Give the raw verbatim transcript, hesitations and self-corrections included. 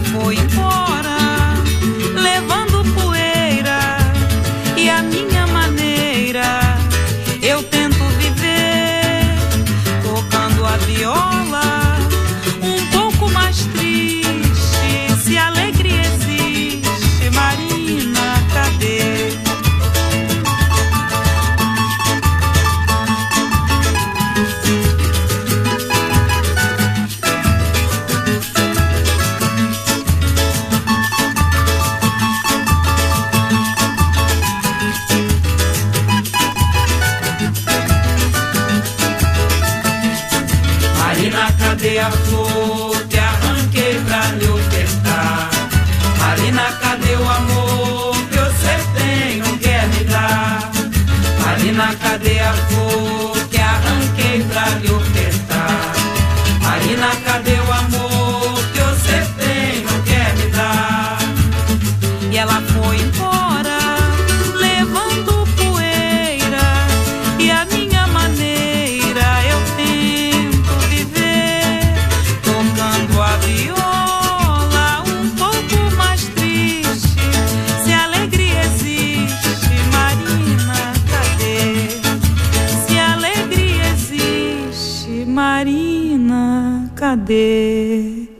foi embora, levando poeira, e a minha maneira eu tento viver, tocando a viola, um pouco mais triste. Se a alegria existe, Marina, cadê? Marina, cadê a flor que arranquei pra lhe ofertar? Marina, cadê o amor que você tem, não quer me dar? Marina, cadê a flor que arranquei pra lhe ofertar? Marina, cadê o amor que você tem, não quer me dar? E ela foi embora, levando poeira, e a minha maneira eu tento viver, tocando a viola, um pouco mais triste. Se a alegria existe, Marina, cadê? Se a alegria existe, Marina, cadê?